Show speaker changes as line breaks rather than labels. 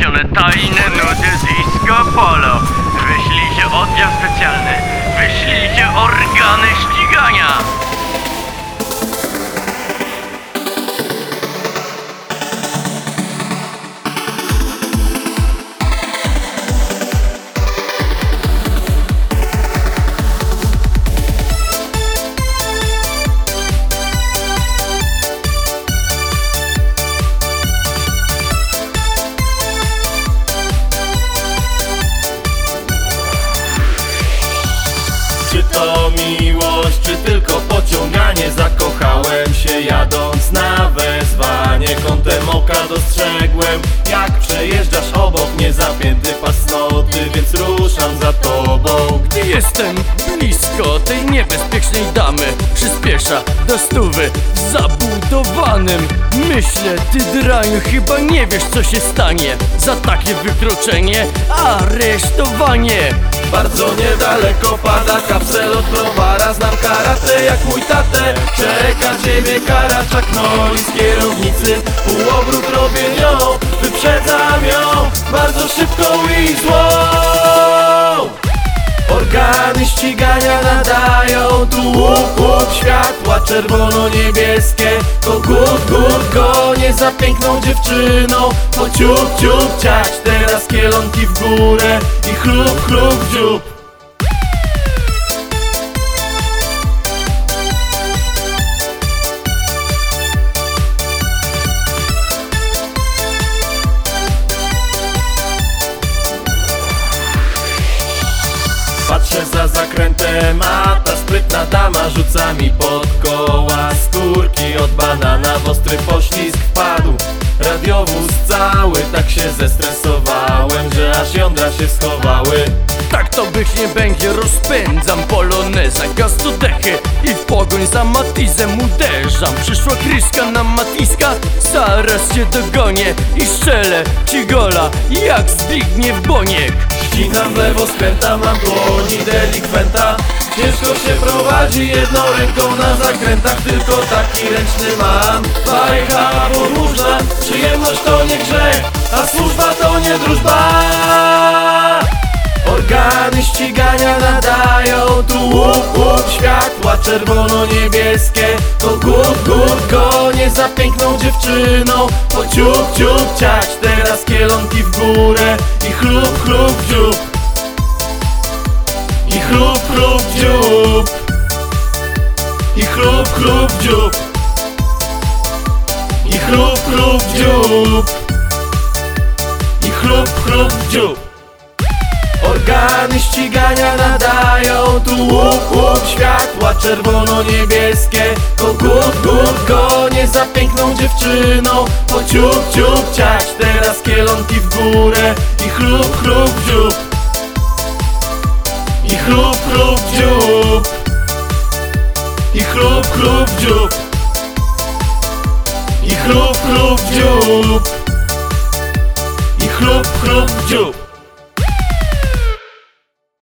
ustawione tajne nuty disco polo. Wyślijcie oddział specjalny. Wyślijcie organy ścigania.
Czy to miłość, czy tylko pociąganie? Zakochałem się jadąc na wezwanie. Kątem oka dostrzegłem, jak przejeżdżasz obok mnie, zapięty pasnoty, więc ruszam za tobą.
Gdy jestem blisko tej niebezpiecznej damy, przyspiesza do 100 w zabudowanym. Myślę, ty draniu, chyba nie wiesz, co się stanie. Za takie wykroczenie aresztowanie.
Bardzo niedaleko pada kapsel od browara. Znam karate jak mój tatę. Czeka ciebie kara Chuck Norris z kierownicy. Półobrót robię nią, wyprzedzam ją bardzo szybką i złą. Organy ścigania nadają tu łup, światła czerwono-niebieskie. To gut, gonię za piękną dziewczyną. Po ciup, ciać, teraz kielonki w górę i chlup w dziób. Patrzę za zakrętem, a ta sprytna dama rzuca mi pod koła skórki od banana. W ostry poślizg wpadł radiowóz cały. Tak się zestresowałem, że aż jądra się schowały.
Tak to być nie będzie, rozpędzam poloneza, gaz do dechy i w pogoń za Matizem uderzam. Przyszła kryska na Matiska, zaraz cię dogonię i strzelę ci gola jak Zbigniew Boniek.
Ścinam w lewo, skrętam, mam dłoni delikwenta. Ciężko się prowadzi jedną ręką na zakrętach, tylko taki ręczny mam. Bajka podłużna, przyjemność to nie grzech, a służba to nie drużba. Organy ścigania nadają tu łup, światła czerwono-niebieskie. To gut, gonię za piękną dziewczyną. Po ciup, ciać, teraz kielonki w górę i chlup w dziób. I chlup w dziób. I chlup w dziób. I chlup w dziób. I chlup w dziób. Organy ścigania nadają tu łup, światła czerwono-niebieskie. To gut, gonię za piękną dziewczyną. Po ciup, ciać, teraz kielonki w górę i chlup w dziób. I chlup w dziób. I chlup w dziób. I chlup w dziób. I chlup w dziób.